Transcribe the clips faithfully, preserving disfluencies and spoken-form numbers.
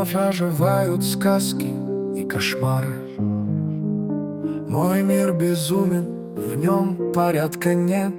вновь оживают сказки и кошмары. Мой мир безумен, в нем порядка нет.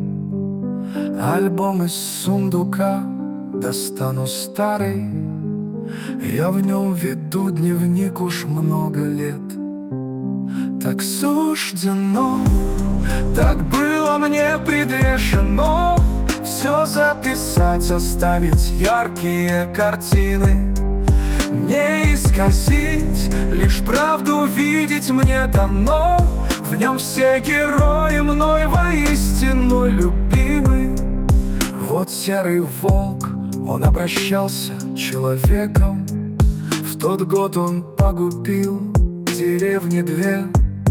Альбом из сундука достану старый, я в нем веду дневник уж много лет. Так суждено, так было мне предрешено, все записать, оставить яркие картины. Не исказить, лишь правду видеть мне дано. В нем все герои мной воистину любимы. Вот серый волк, он обращался человеком. В тот год он погубил деревни две.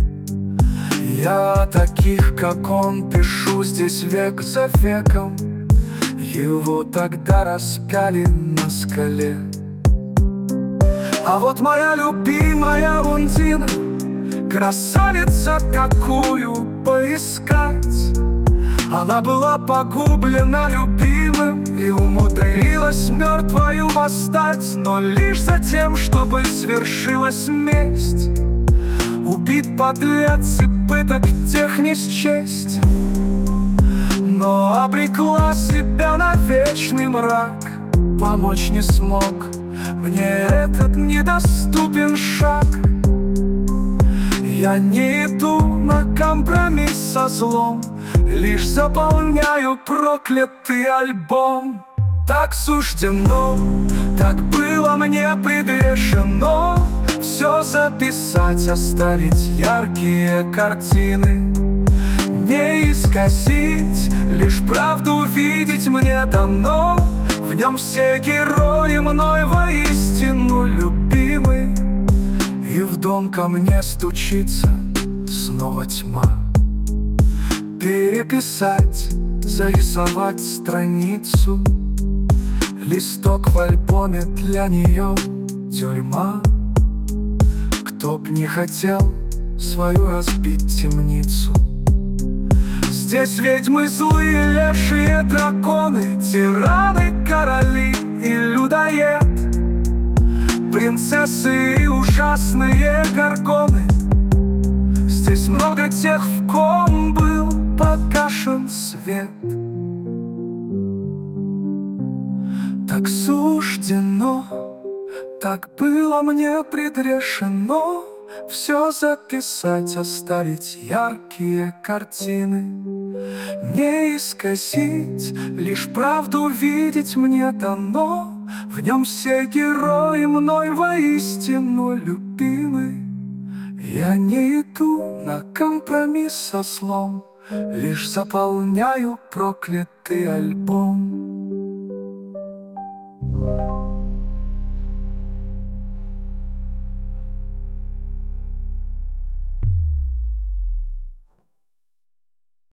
Я о таких, как он, пишу здесь век за веком. Его тогда распяли на скале. А вот моя любимая Ундина, красавица какую поискать. Она была погублена любимым и умудрилась мертвою восстать, но лишь за тем, чтобы свершилась месть. Убит подлец и пыток тех не счесть, но обрекла себя на вечный мрак. Помочь не смог мне этот недоступен шаг. Я не иду на компромисс со злом, лишь заполняю проклятый альбом. Так суждено, так было мне предрешено, все записать, оставить яркие картины. Не исказить, лишь правду видеть мне дано. В нем все герои мной воистину любимы. И в дом ко мне стучится снова тьма. Переписать, зарисовать страницу, листок в альбоме для нее тюрьма. Кто б не хотел свою разбить темницу. Здесь ведьмы злые, лешие драконы, тираны, короли и людоед, принцессы и ужасные горгоны. Здесь много тех, в ком был погашен свет. Так суждено, так было мне предрешено, все записать, оставить яркие картины. Не исказить, лишь правду видеть мне дано. В нем все герои мной воистину любимы. Я не иду на компромисс со злом, лишь заполняю проклятый альбом.